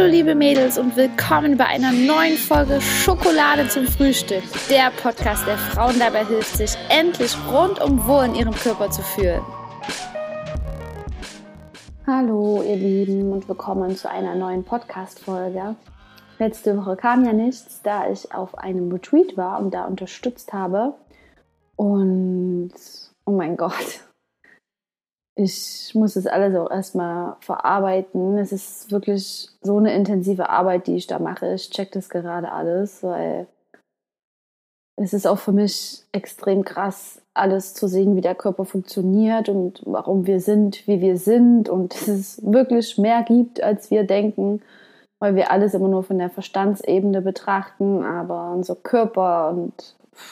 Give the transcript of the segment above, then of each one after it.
Hallo liebe Mädels und willkommen bei einer neuen Folge Schokolade zum Frühstück. Der Podcast, der Frauen dabei hilft, sich endlich rundum wohl in ihrem Körper zu fühlen. Hallo ihr Lieben und willkommen zu einer neuen Podcast-Folge. Letzte Woche kam ja nichts, da ich auf einem Retreat war und da unterstützt habe. Und oh mein Gott, ich muss das alles auch erstmal verarbeiten. Es ist wirklich so eine intensive Arbeit, die ich da mache. Ich check das gerade alles, weil es ist auch für mich extrem krass, alles zu sehen, wie der Körper funktioniert und warum wir sind, wie wir sind. Und dass es wirklich mehr gibt, als wir denken, weil wir alles immer nur von der Verstandsebene betrachten. Aber unser Körper und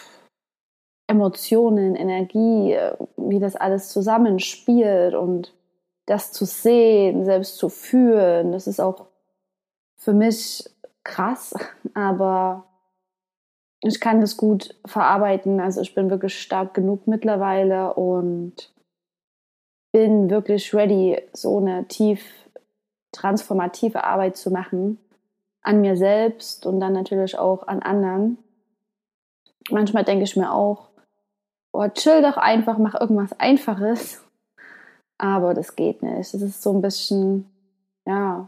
Emotionen, Energie, wie das alles zusammenspielt und das zu sehen, selbst zu fühlen, das ist auch für mich krass, aber ich kann das gut verarbeiten. Also ich bin wirklich stark genug mittlerweile und bin wirklich ready, so eine tief transformative Arbeit zu machen an mir selbst und dann natürlich auch an anderen. Manchmal denke ich mir auch, oh, chill doch einfach, mach irgendwas Einfaches. Aber das geht nicht. Das ist so ein bisschen, ja,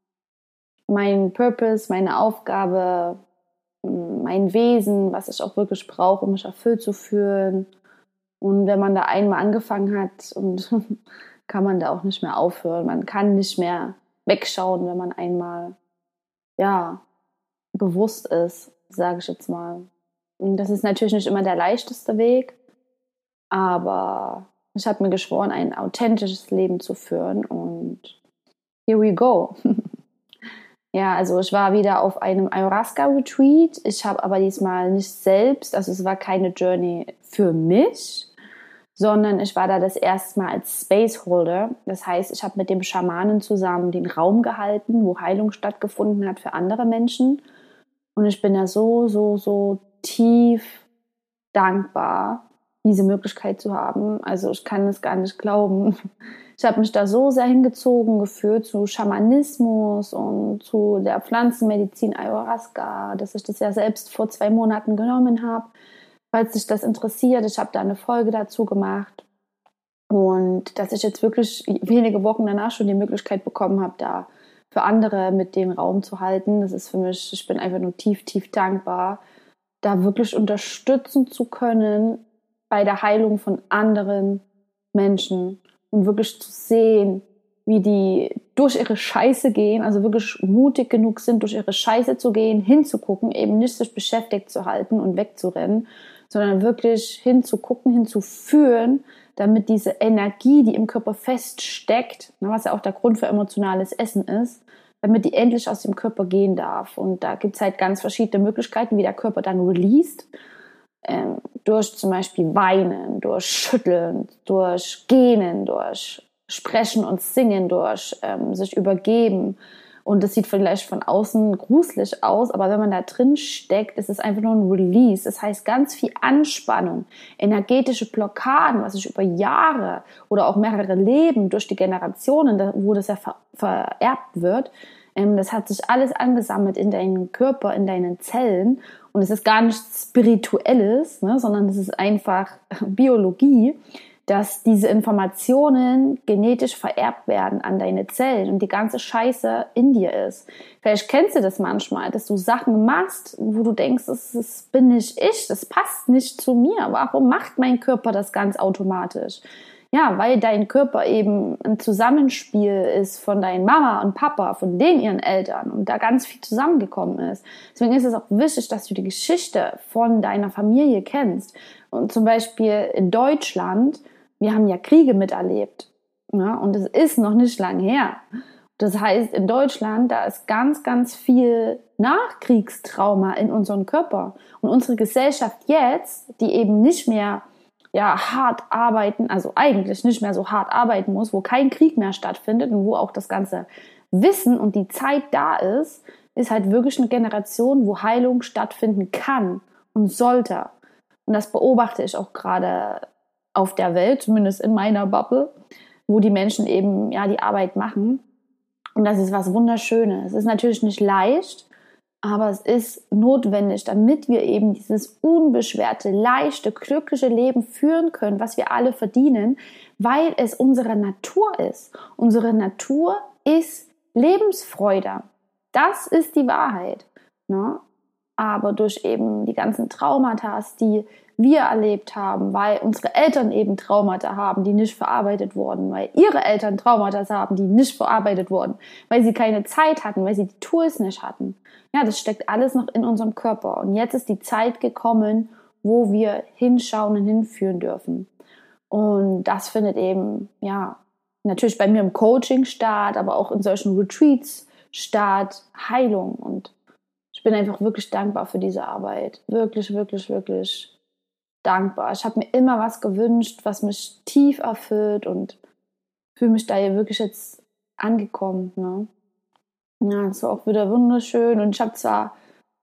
mein Purpose, meine Aufgabe, mein Wesen, was ich auch wirklich brauche, um mich erfüllt zu fühlen. Und wenn man da einmal angefangen hat, und kann man da auch nicht mehr aufhören. Man kann nicht mehr wegschauen, wenn man einmal, ja, bewusst ist, sage ich jetzt mal. Und das ist natürlich nicht immer der leichteste Weg. Aber ich habe mir geschworen, ein authentisches Leben zu führen und here we go. Ja, also ich war wieder auf einem Ayahuasca-Retreat. Ich habe aber diesmal nicht selbst, also es war keine Journey für mich, sondern ich war da das erste Mal als Spaceholder. Das heißt, ich habe mit dem Schamanen zusammen den Raum gehalten, wo Heilung stattgefunden hat für andere Menschen. Und ich bin da so tief dankbar, diese Möglichkeit zu haben. Also ich kann es gar nicht glauben. Ich habe mich da so sehr hingezogen gefühlt zu Schamanismus und zu der Pflanzenmedizin Ayahuasca, dass ich das ja selbst vor 2 Monaten genommen habe. Falls dich das interessiert, ich habe da eine Folge dazu gemacht. Und dass ich jetzt wirklich wenige Wochen danach schon die Möglichkeit bekommen habe, da für andere mit den Raum zu halten. Das ist für mich, ich bin einfach nur tief dankbar, da wirklich unterstützen zu können bei der Heilung von anderen Menschen und wirklich zu sehen, wie die durch ihre Scheiße gehen, also wirklich mutig genug sind, durch ihre Scheiße zu gehen, hinzugucken, eben nicht sich beschäftigt zu halten und wegzurennen, sondern wirklich hinzugucken, hinzufühlen, damit diese Energie, die im Körper feststeckt, was ja auch der Grund für emotionales Essen ist, damit die endlich aus dem Körper gehen darf. Und da gibt es halt ganz verschiedene Möglichkeiten, wie der Körper dann released. Durch zum Beispiel Weinen, durch Schütteln, durch Gähnen, durch Sprechen und Singen, durch sich übergeben. Und das sieht vielleicht von außen gruselig aus, aber wenn man da drin steckt, ist es einfach nur ein Release. Das heißt, ganz viel Anspannung, energetische Blockaden, was sich über Jahre oder auch mehrere Leben durch die Generationen, wo das ja vererbt wird, das hat sich alles angesammelt in deinem Körper, in deinen Zellen. Und es ist gar nichts Spirituelles, ne, sondern es ist einfach Biologie, dass diese Informationen genetisch vererbt werden an deine Zellen und die ganze Scheiße in dir ist. Vielleicht kennst du das manchmal, dass du Sachen machst, wo du denkst, das bin nicht ich, das passt nicht zu mir. Warum macht mein Körper das ganz automatisch? Ja, weil dein Körper eben ein Zusammenspiel ist von deinen Mama und Papa, von denen ihren Eltern und da ganz viel zusammengekommen ist. Deswegen ist es auch wichtig, dass du die Geschichte von deiner Familie kennst. Und zum Beispiel in Deutschland, wir haben ja Kriege miterlebt, ja, und es ist noch nicht lang her. Das heißt, in Deutschland, da ist ganz viel Nachkriegstrauma in unserem Körper. Und unsere Gesellschaft jetzt, die eben nicht mehr hart arbeiten, also eigentlich nicht mehr so hart arbeiten muss, wo kein Krieg mehr stattfindet und wo auch das ganze Wissen und die Zeit da ist, ist halt wirklich eine Generation, wo Heilung stattfinden kann und sollte. Und das beobachte ich auch gerade auf der Welt, zumindest in meiner Bubble, wo die Menschen eben die Arbeit machen. Und das ist was Wunderschönes. Es ist natürlich nicht leicht, aber es ist notwendig, damit wir eben dieses unbeschwerte, leichte, glückliche Leben führen können, was wir alle verdienen, weil es unsere Natur ist. Unsere Natur ist Lebensfreude. Das ist die Wahrheit. Ne? Aber durch eben die ganzen Traumata, die wir erlebt haben, weil unsere Eltern eben Traumata haben, die nicht verarbeitet wurden, weil ihre Eltern Traumata haben, die nicht verarbeitet wurden, weil sie keine Zeit hatten, weil sie die Tools nicht hatten. Ja, das steckt alles noch in unserem Körper. Und jetzt ist die Zeit gekommen, wo wir hinschauen und hinführen dürfen. Und das findet eben, ja, natürlich bei mir im Coaching statt, aber auch in solchen Retreats statt, Heilung. Und ich bin einfach wirklich dankbar für diese Arbeit. Wirklich, wirklich, wirklich dankbar. Ich habe mir immer was gewünscht, was mich tief erfüllt und fühle mich da hier wirklich jetzt angekommen. Ne? Ja, das war auch wieder wunderschön. Und ich habe zwar,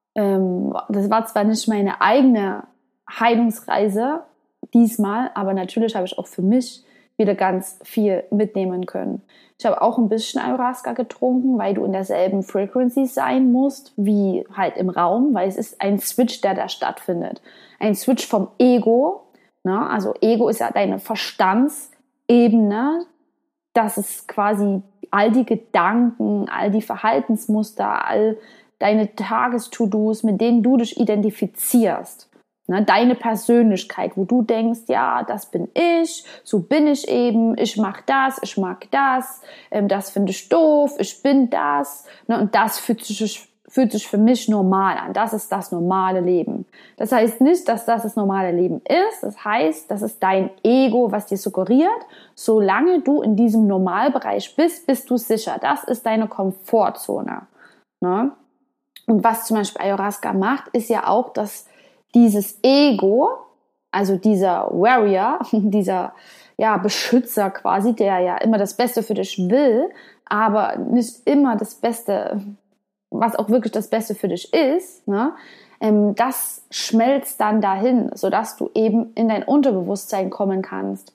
das war zwar nicht meine eigene Heilungsreise diesmal, aber natürlich habe ich auch für mich wieder ganz viel mitnehmen können. Ich habe auch ein bisschen Ayahuasca getrunken, weil du in derselben Frequency sein musst, wie halt im Raum, weil es ist ein Switch, der da stattfindet. Ein Switch vom Ego, ne? Also Ego ist ja deine Verstandsebene, das ist quasi all die Gedanken, all die Verhaltensmuster, all deine Tages-To-Dos, mit denen du dich identifizierst. Ne, deine Persönlichkeit, wo du denkst, ja, das bin ich, so bin ich eben, ich mache das, ich mag das, das finde ich doof, ich bin das. Ne, und das fühlt sich für mich normal an. Das ist das normale Leben. Das heißt nicht, dass das normale Leben ist. Das heißt, das ist dein Ego, was dir suggeriert, solange du in diesem Normalbereich bist, bist du sicher. Das ist deine Komfortzone. Ne? Und was zum Beispiel Ayahuasca macht, ist ja auch, dass dieses Ego, also dieser Warrior, dieser Beschützer quasi, der ja immer das Beste für dich will, aber nicht immer das Beste, was auch wirklich das Beste für dich ist, ne? Das schmelzt dann dahin, sodass du eben in dein Unterbewusstsein kommen kannst,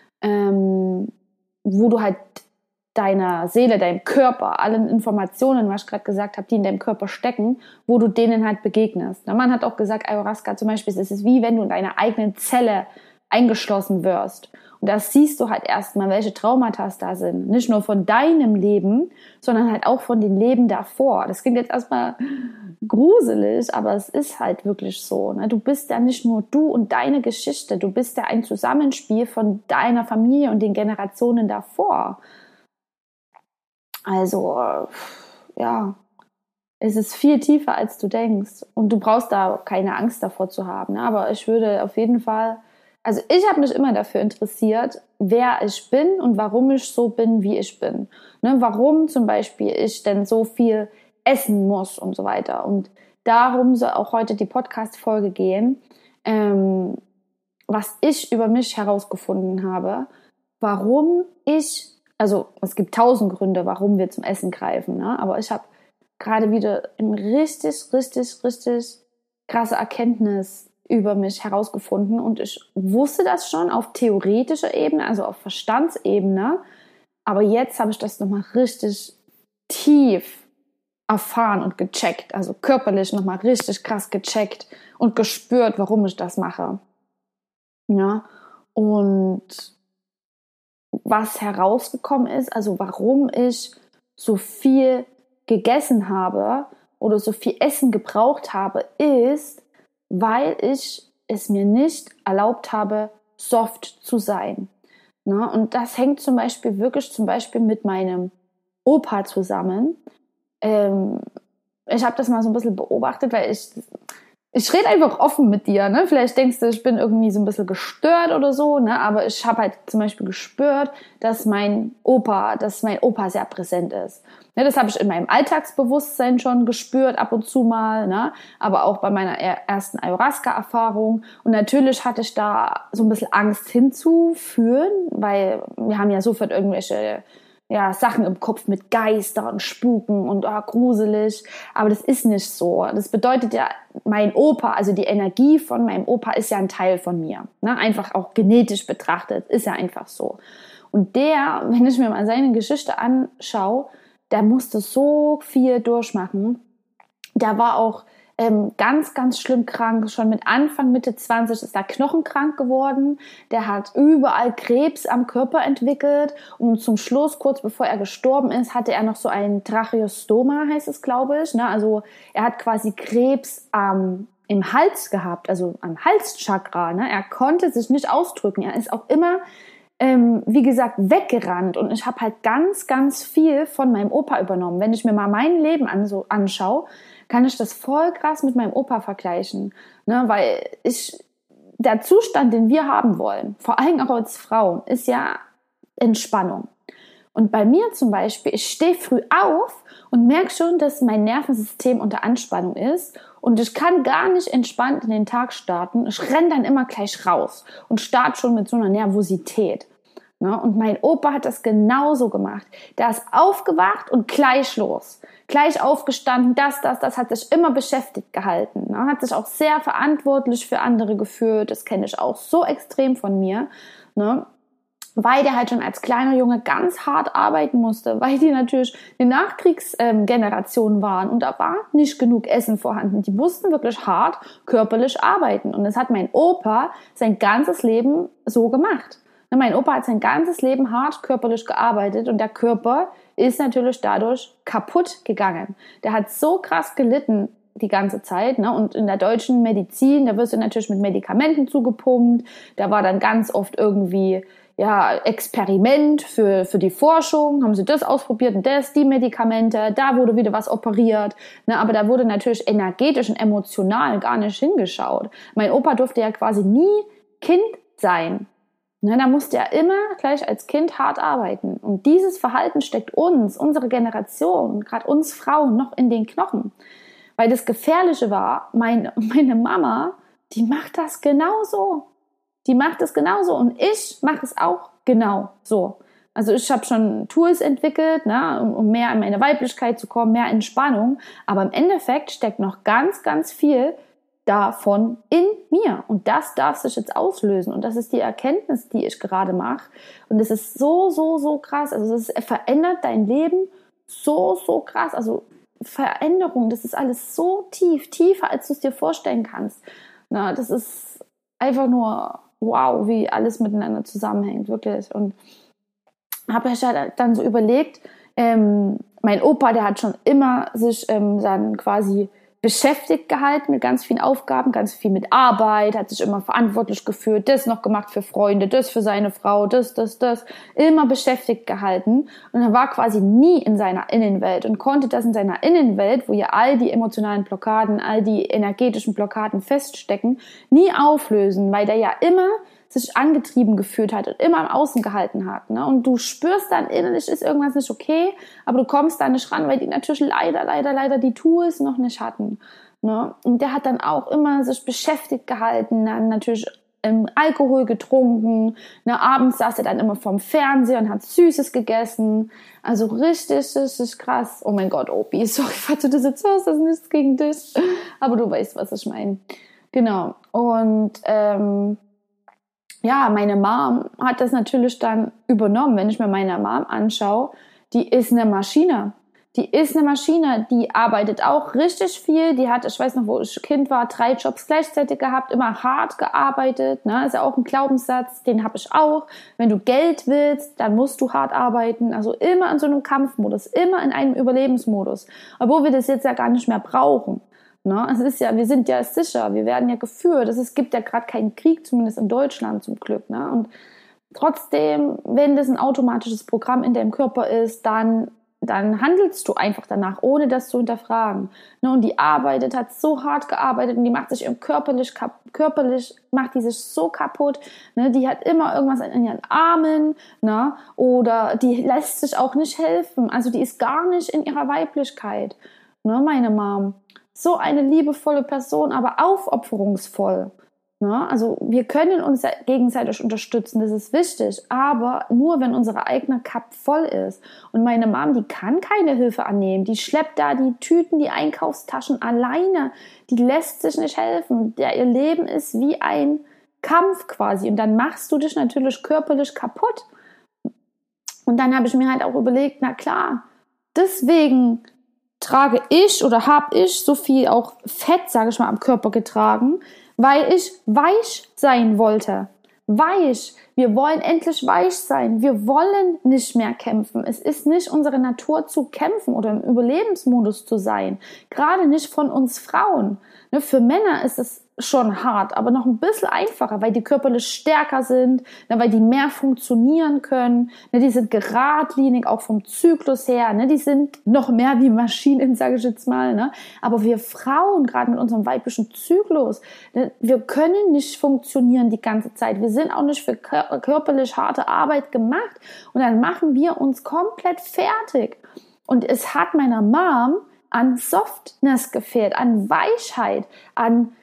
wo du halt deiner Seele, deinem Körper, allen Informationen, was ich gerade gesagt habe, die in deinem Körper stecken, wo du denen halt begegnest. Man hat auch gesagt, Ayahuasca zum Beispiel, es ist wie wenn du in deiner eigenen Zelle eingeschlossen wirst. Und da siehst du halt erstmal, welche Traumata da sind. Nicht nur von deinem Leben, sondern halt auch von den Leben davor. Das klingt jetzt erstmal gruselig, aber es ist halt wirklich so. Ne? Du bist ja nicht nur du und deine Geschichte, du bist ja ein Zusammenspiel von deiner Familie und den Generationen davor. Also, ja, es ist viel tiefer, als du denkst. Und du brauchst da keine Angst davor zu haben. Ne? Aber ich würde auf jeden Fall, also ich habe mich immer dafür interessiert, wer ich bin und warum ich so bin, wie ich bin. Ne? Warum zum Beispiel ich denn so viel essen muss und so weiter. Und darum soll auch heute die Podcast-Folge gehen, was ich über mich herausgefunden habe, warum ich, also es gibt 1000 Gründe, warum wir zum Essen greifen, ne? Aber ich habe gerade wieder eine richtig krasse Erkenntnis über mich herausgefunden und ich wusste das schon auf theoretischer Ebene, also auf Verstandsebene, aber jetzt habe ich das nochmal richtig tief erfahren und gecheckt, also körperlich nochmal richtig krass gecheckt und gespürt, warum ich das mache. Ja, und was herausgekommen ist, also warum ich so viel gegessen habe oder so viel Essen gebraucht habe, ist, weil ich es mir nicht erlaubt habe, soft zu sein. Ne? Und das hängt zum Beispiel mit meinem Opa zusammen. Ich habe das mal so ein bisschen beobachtet, weil ich rede einfach offen mit dir, ne? Vielleicht denkst du, ich bin irgendwie so ein bisschen gestört oder so, ne? Aber ich habe halt zum Beispiel gespürt, dass mein Opa sehr präsent ist. Ne? Das habe ich in meinem Alltagsbewusstsein schon gespürt, ab und zu mal, ne? Aber auch bei meiner ersten Ayahuasca-Erfahrung. Und natürlich hatte ich da so ein bisschen Angst hinzuführen, weil wir haben ja sofort irgendwelche Sachen im Kopf mit Geistern, Spuken und gruselig, aber das ist nicht so. Das bedeutet ja, mein Opa, also die Energie von meinem Opa ist ja ein Teil von mir. Ne? Einfach auch genetisch betrachtet, ist ja einfach so. Und wenn ich mir mal seine Geschichte anschaue, der musste so viel durchmachen. Der war auch ganz, ganz schlimm krank. Schon mit Anfang, Mitte 20 ist er knochenkrank geworden. Der hat überall Krebs am Körper entwickelt. Und zum Schluss, kurz bevor er gestorben ist, hatte er noch so ein Tracheostoma, heißt es, glaube ich. Ne? Also er hat quasi Krebs im Hals gehabt, also am Halschakra. Ne? Er konnte sich nicht ausdrücken. Er ist auch immer, wie gesagt, weggerannt. Und ich habe halt ganz, ganz viel von meinem Opa übernommen. Wenn ich mir mal mein Leben anschaue, kann ich das voll krass mit meinem Opa vergleichen. Ne? Weil der Zustand, den wir haben wollen, vor allem auch als Frauen, ist ja Entspannung. Und bei mir zum Beispiel, ich stehe früh auf und merke schon, dass mein Nervensystem unter Anspannung ist und ich kann gar nicht entspannt in den Tag starten. Ich renne dann immer gleich raus und starte schon mit so einer Nervosität. Ne? Und mein Opa hat das genauso gemacht. Der ist aufgewacht und gleich los. Gleich aufgestanden, das hat sich immer beschäftigt gehalten. Ne? Hat sich auch sehr verantwortlich für andere gefühlt. Das kenne ich auch so extrem von mir. Ne? Weil der halt schon als kleiner Junge ganz hart arbeiten musste, weil die natürlich eine Nachkriegsgeneration waren und da war nicht genug Essen vorhanden. Die mussten wirklich hart körperlich arbeiten und das hat mein Opa sein ganzes Leben so gemacht. Mein Opa hat sein ganzes Leben hart körperlich gearbeitet und der Körper ist natürlich dadurch kaputt gegangen. Der hat so krass gelitten die ganze Zeit, ne? Und in der deutschen Medizin, da wirst du natürlich mit Medikamenten zugepumpt, da war dann ganz oft irgendwie Experiment für die Forschung, haben sie das ausprobiert und die Medikamente, da wurde wieder was operiert, ne, aber da wurde natürlich energetisch und emotional gar nicht hingeschaut. Mein Opa durfte ja quasi nie Kind sein. Ne, da musste er immer gleich als Kind hart arbeiten. Und dieses Verhalten steckt uns, unsere Generation, gerade uns Frauen, noch in den Knochen. Weil das Gefährliche war, meine Mama, die macht das genauso. Die macht es genauso und ich mache es auch genau so. Also ich habe schon Tools entwickelt, ne, um mehr in meine Weiblichkeit zu kommen, mehr Entspannung. Aber im Endeffekt steckt noch ganz, ganz viel davon in mir. Und das darf sich jetzt auslösen. Und das ist die Erkenntnis, die ich gerade mache. Und es ist so, so, so krass. Also es verändert dein Leben so, so krass. Also Veränderung, das ist alles so tief, tiefer, als du es dir vorstellen kannst. Na, das ist einfach nur wow, wie alles miteinander zusammenhängt, wirklich. Und habe ich halt dann so überlegt, mein Opa, der hat schon immer sich dann quasi beschäftigt gehalten mit ganz vielen Aufgaben, ganz viel mit Arbeit, hat sich immer verantwortlich gefühlt, das noch gemacht für Freunde, das für seine Frau, das, immer beschäftigt gehalten und er war quasi nie in seiner Innenwelt und konnte das in seiner Innenwelt, wo ja all die emotionalen Blockaden, all die energetischen Blockaden feststecken, nie auflösen, weil der ja immer sich angetrieben gefühlt hat und immer am Außen gehalten hat. Ne? Und du spürst dann innerlich, ist irgendwas nicht okay, aber du kommst da nicht ran, weil die natürlich leider die Tools noch nicht hatten. Ne? Und der hat dann auch immer sich beschäftigt gehalten, dann natürlich Alkohol getrunken. Ne? Abends saß er dann immer vorm Fernseher und hat Süßes gegessen. Also richtig krass. Oh mein Gott, Opi, sorry, falls du das jetzt hörst, das ist nichts gegen dich. Aber du weißt, was ich meine. Genau. Und meine Mom hat das natürlich dann übernommen. Wenn ich mir meine Mom anschaue, die ist eine Maschine. Die arbeitet auch richtig viel. Die hat, ich weiß noch, wo ich Kind war, 3 Jobs gleichzeitig gehabt, immer hart gearbeitet. Ne? Ist ja auch ein Glaubenssatz, den habe ich auch. Wenn du Geld willst, dann musst du hart arbeiten. Also immer in so einem Kampfmodus, immer in einem Überlebensmodus. Obwohl wir das jetzt ja gar nicht mehr brauchen. Ne? Es ist ja, wir sind ja sicher, wir werden ja geführt. Es gibt ja gerade keinen Krieg, zumindest in Deutschland zum Glück. Ne? Und trotzdem, wenn das ein automatisches Programm in deinem Körper ist, dann handelst du einfach danach, ohne das zu hinterfragen. Ne? Und die hat so hart gearbeitet und die macht sich körperlich macht die sich so kaputt. Ne? Die hat immer irgendwas in ihren Armen, ne? Oder die lässt sich auch nicht helfen. Also die ist gar nicht in ihrer Weiblichkeit. Ne? Meine Mom. So eine liebevolle Person, aber aufopferungsvoll. Ne? Also wir können uns gegenseitig unterstützen, das ist wichtig, aber nur, wenn unsere eigene Cup voll ist. Und meine Mom, die kann keine Hilfe annehmen, die schleppt da die Tüten, die Einkaufstaschen alleine, die lässt sich nicht helfen. Ihr Leben ist wie ein Kampf quasi und dann machst du dich natürlich körperlich kaputt. Und dann habe ich mir halt auch überlegt, na klar, deswegen trage ich oder habe ich so viel auch Fett, sage ich mal, am Körper getragen, weil ich weich sein wollte. Weich. Wir wollen endlich weich sein. Wir wollen nicht mehr kämpfen. Es ist nicht unsere Natur zu kämpfen oder im Überlebensmodus zu sein. Gerade nicht von uns Frauen. Für Männer ist es schon hart, aber noch ein bisschen einfacher, weil die körperlich stärker sind, weil die mehr funktionieren können, die sind geradlinig, auch vom Zyklus her, die sind noch mehr wie Maschinen, sage ich jetzt mal, aber wir Frauen, gerade mit unserem weiblichen Zyklus, wir können nicht funktionieren die ganze Zeit, wir sind auch nicht für körperlich harte Arbeit gemacht und dann machen wir uns komplett fertig und es hat meiner Mom an Softness gefehlt, an Weichheit, an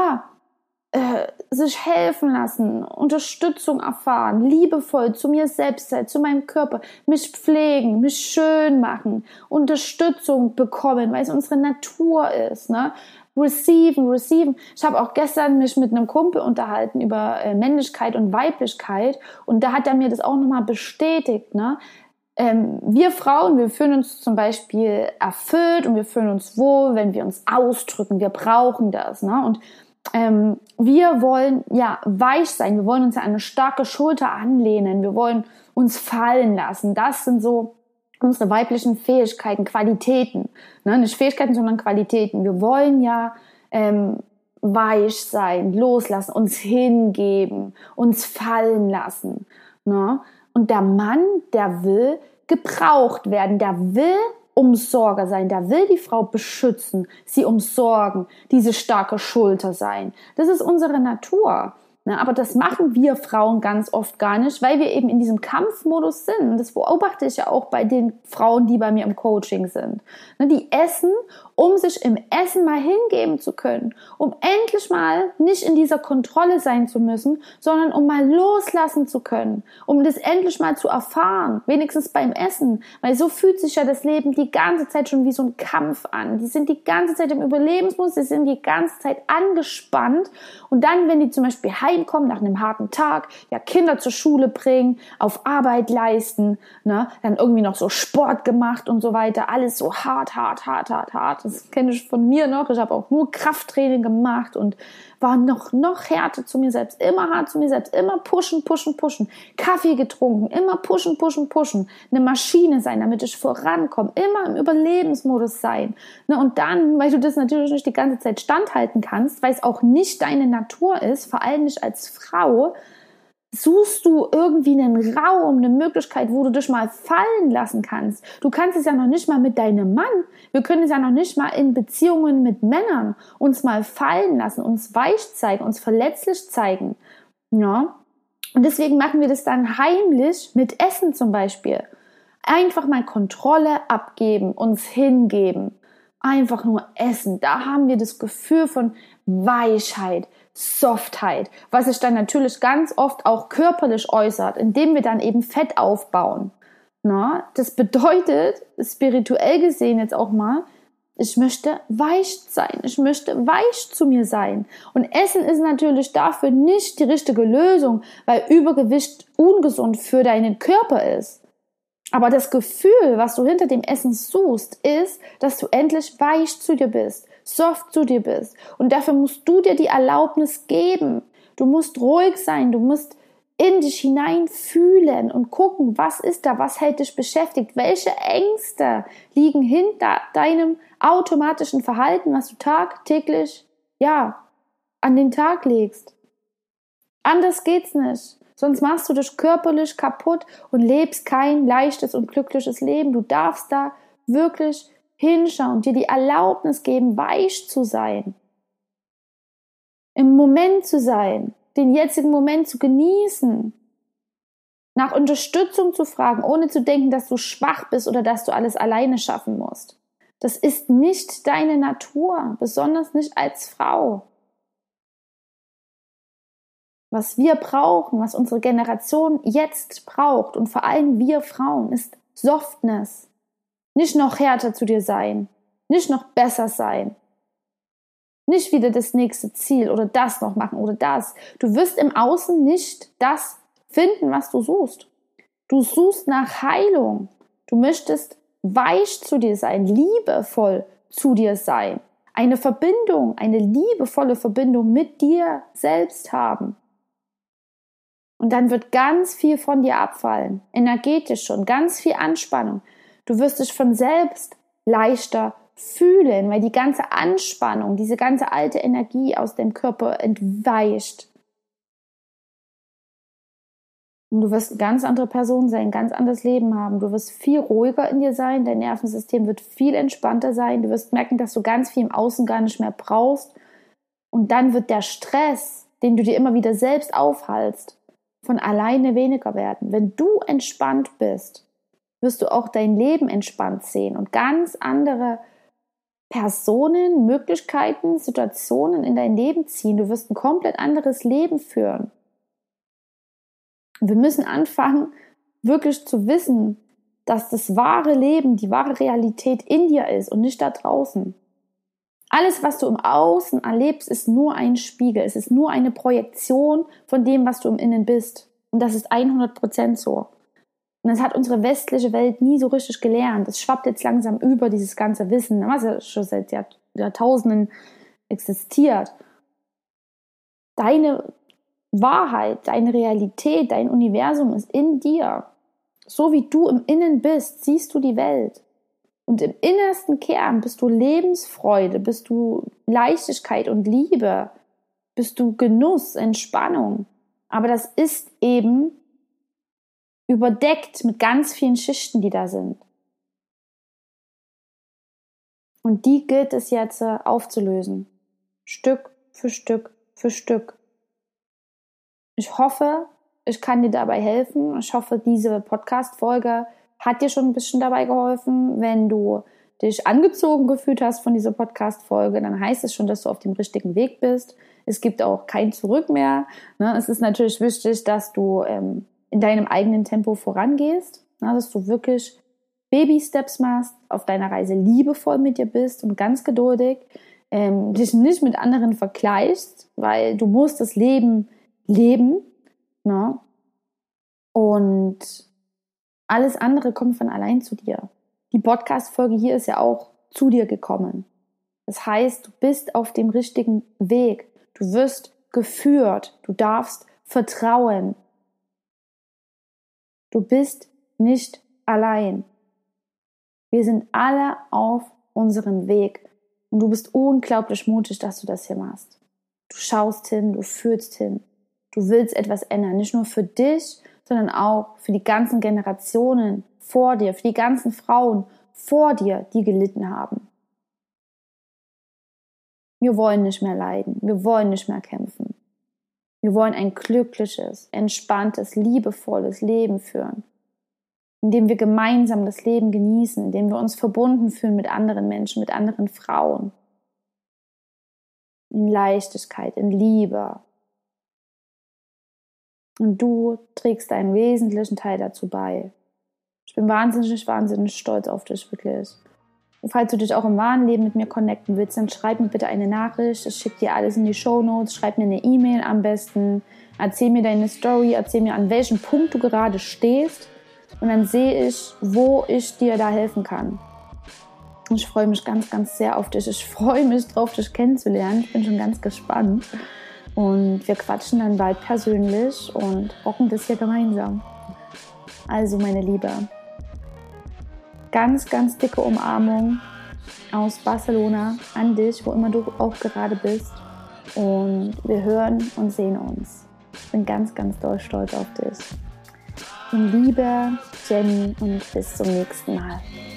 sich helfen lassen, Unterstützung erfahren, liebevoll zu mir selbst sein, zu meinem Körper, mich pflegen, mich schön machen, Unterstützung bekommen, weil es unsere Natur ist, receiven. Ich habe auch gestern mich mit einem Kumpel unterhalten über Männlichkeit und Weiblichkeit und da hat er mir das auch nochmal bestätigt, wir Frauen, wir fühlen uns zum Beispiel erfüllt und wir fühlen uns wohl, wenn wir uns ausdrücken. Wir brauchen das. Und wir wollen weich sein. Wir wollen uns an eine starke Schulter anlehnen. Wir wollen uns fallen lassen. Das sind so unsere weiblichen Fähigkeiten, Qualitäten. Nicht Fähigkeiten, sondern Qualitäten. Wir wollen weich sein, loslassen, uns hingeben, uns fallen lassen. Und der Mann, der will gebraucht werden, der will Umsorger sein, der will die Frau beschützen, sie umsorgen, diese starke Schulter sein. Das ist unsere Natur. Aber das machen wir Frauen ganz oft gar nicht, weil wir eben in diesem Kampfmodus sind. Und das beobachte ich ja auch bei den Frauen, die bei mir im Coaching sind. Die essen, um sich im Essen mal hingeben zu können, um endlich mal nicht in dieser Kontrolle sein zu müssen, sondern um mal loslassen zu können, um das endlich mal zu erfahren, wenigstens beim Essen, weil so fühlt sich ja das Leben die ganze Zeit schon wie so ein Kampf an. Die sind die ganze Zeit im Überlebensmodus, die sind die ganze Zeit angespannt und dann, wenn die zum Beispiel heimkommen nach einem harten Tag, Kinder zur Schule bringen, auf Arbeit leisten, dann irgendwie noch so Sport gemacht und so weiter, alles so hart. Das kenne ich von mir noch. Ich habe auch nur Krafttraining gemacht und war noch härter zu mir selbst, immer hart zu mir selbst, immer pushen, Kaffee getrunken, immer pushen, eine Maschine sein, damit ich vorankomme, immer im Überlebensmodus sein. Und dann, weil du das natürlich nicht die ganze Zeit standhalten kannst, weil es auch nicht deine Natur ist, vor allem nicht als Frau, suchst du irgendwie einen Raum, eine Möglichkeit, wo du dich mal fallen lassen kannst. Du kannst es ja noch nicht mal mit deinem Mann. Wir können es ja noch nicht mal in Beziehungen mit Männern uns mal fallen lassen, uns weich zeigen, uns verletzlich zeigen. Und deswegen machen wir das dann heimlich mit Essen zum Beispiel. Einfach mal Kontrolle abgeben, uns hingeben. Einfach nur essen. Da haben wir das Gefühl von Weichheit, Softheit, was sich dann natürlich ganz oft auch körperlich äußert, indem wir dann eben Fett aufbauen. Das bedeutet, spirituell gesehen jetzt auch mal, ich möchte weich sein, ich möchte weich zu mir sein. Und Essen ist natürlich dafür nicht die richtige Lösung, weil Übergewicht ungesund für deinen Körper ist. Aber das Gefühl, was du hinter dem Essen suchst, ist, dass du endlich weich zu dir bist, soft zu dir bist. Und dafür musst du dir die Erlaubnis geben. Du musst ruhig sein, du musst in dich hinein fühlen und gucken, was ist da, was hält dich beschäftigt, welche Ängste liegen hinter deinem automatischen Verhalten, was du tagtäglich, an den Tag legst. Anders geht's nicht. Sonst machst du dich körperlich kaputt und lebst kein leichtes und glückliches Leben. Du darfst da wirklich hinschauen, dir die Erlaubnis geben, weich zu sein. Im Moment zu sein, den jetzigen Moment zu genießen. Nach Unterstützung zu fragen, ohne zu denken, dass du schwach bist oder dass du alles alleine schaffen musst. Das ist nicht deine Natur, besonders nicht als Frau. Was wir brauchen, was unsere Generation jetzt braucht und vor allem wir Frauen, ist Softness. Nicht noch härter zu dir sein, nicht noch besser sein, nicht wieder das nächste Ziel oder das noch machen oder das. Du wirst im Außen nicht das finden, was du suchst. Du suchst nach Heilung. Du möchtest weich zu dir sein, liebevoll zu dir sein, eine Verbindung, eine liebevolle Verbindung mit dir selbst haben. Und dann wird ganz viel von dir abfallen, energetisch schon, ganz viel Anspannung. Du wirst dich von selbst leichter fühlen, weil die ganze Anspannung, diese ganze alte Energie aus dem Körper entweicht. Und du wirst eine ganz andere Person sein, ein ganz anderes Leben haben. Du wirst viel ruhiger in dir sein, dein Nervensystem wird viel entspannter sein. Du wirst merken, dass du ganz viel im Außen gar nicht mehr brauchst. Und dann wird der Stress, den du dir immer wieder selbst aufhalst, von alleine weniger werden. Wenn du entspannt bist, wirst du auch dein Leben entspannt sehen und ganz andere Personen, Möglichkeiten, Situationen in dein Leben ziehen. Du wirst ein komplett anderes Leben führen. Wir müssen anfangen, wirklich zu wissen, dass das wahre Leben, die wahre Realität in dir ist und nicht da draußen. Alles, was du im Außen erlebst, ist nur ein Spiegel. Es ist nur eine Projektion von dem, was du im Innen bist. Und das ist 100% so. Und das hat unsere westliche Welt nie so richtig gelernt. Es schwappt jetzt langsam über, dieses ganze Wissen, was ja schon seit Jahrtausenden existiert. Deine Wahrheit, deine Realität, dein Universum ist in dir. So wie du im Innen bist, siehst du die Welt. Und im innersten Kern bist du Lebensfreude, bist du Leichtigkeit und Liebe, bist du Genuss, Entspannung. Aber das ist eben überdeckt mit ganz vielen Schichten, die da sind. Und die gilt es jetzt aufzulösen. Stück für Stück für Stück. Ich hoffe, ich kann dir dabei helfen. Ich hoffe, diese Podcast-Folge hat dir schon ein bisschen dabei geholfen. Wenn du dich angezogen gefühlt hast von dieser Podcast-Folge, dann heißt es schon, dass du auf dem richtigen Weg bist. Es gibt auch kein Zurück mehr. Es ist natürlich wichtig, dass du in deinem eigenen Tempo vorangehst, dass du wirklich Baby-Steps machst, auf deiner Reise liebevoll mit dir bist und ganz geduldig, dich nicht mit anderen vergleichst, weil du musst das Leben leben. Und alles andere kommt von allein zu dir. Die Podcast-Folge hier ist ja auch zu dir gekommen. Das heißt, du bist auf dem richtigen Weg. Du wirst geführt. Du darfst vertrauen. Du bist nicht allein. Wir sind alle auf unserem Weg. Und du bist unglaublich mutig, dass du das hier machst. Du schaust hin, du fühlst hin. Du willst etwas ändern. Nicht nur für dich, sondern auch für die ganzen Generationen vor dir, für die ganzen Frauen vor dir, die gelitten haben. Wir wollen nicht mehr leiden, wir wollen nicht mehr kämpfen. Wir wollen ein glückliches, entspanntes, liebevolles Leben führen, in dem wir gemeinsam das Leben genießen, in dem wir uns verbunden fühlen mit anderen Menschen, mit anderen Frauen. In Leichtigkeit, in Liebe. Und du trägst einen wesentlichen Teil dazu bei. Ich bin wahnsinnig stolz auf dich, wirklich. Und falls du dich auch im wahren Leben mit mir connecten willst, dann schreib mir bitte eine Nachricht. Ich schicke dir alles in die Shownotes. Schreib mir eine E-Mail am besten. Erzähl mir deine Story. Erzähl mir, an welchem Punkt du gerade stehst. Und dann sehe ich, wo ich dir da helfen kann. Und ich freue mich ganz, ganz sehr auf dich. Ich freue mich drauf, dich kennenzulernen. Ich bin schon ganz gespannt. Und wir quatschen dann bald persönlich und rocken das hier gemeinsam. Also, meine Liebe, ganz, ganz dicke Umarmung aus Barcelona an dich, wo immer du auch gerade bist. Und wir hören und sehen uns. Ich bin ganz, ganz doll stolz auf dich. In Liebe, Jenny, und bis zum nächsten Mal.